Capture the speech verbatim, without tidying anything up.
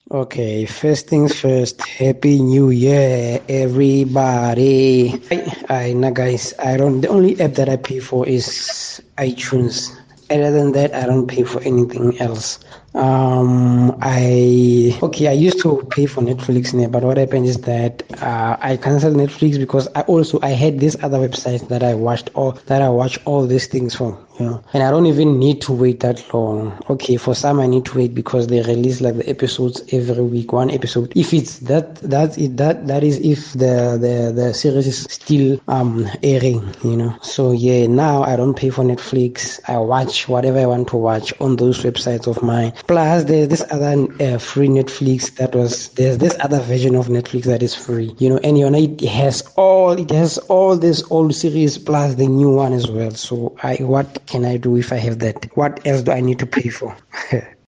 Okay, first things first. Happy New Year, everybody. I, I nah, guys. I don't. The only app that I pay for is iTunes. Other than that, I don't pay for anything else. Um, I okay. I used to pay for Netflix, now, but what happened is that uh, I canceled Netflix because I also I had this other website that I watched all that I watch all these things from. You know, and I don't even need to wait that long. Okay, for some I need to wait because they release like the episodes every week, one episode. If it's that that it that that is if the the the series is still um airing, you know. So yeah, now I don't pay for Netflix. I watch whatever I want to watch on those websites of mine. Plus, there's this other uh, free Netflix that was there's this other version of Netflix that is free, you know, and you know it has all it has all this old series plus the new one as well. So I what can I do if I have that? What else do I need to pay for?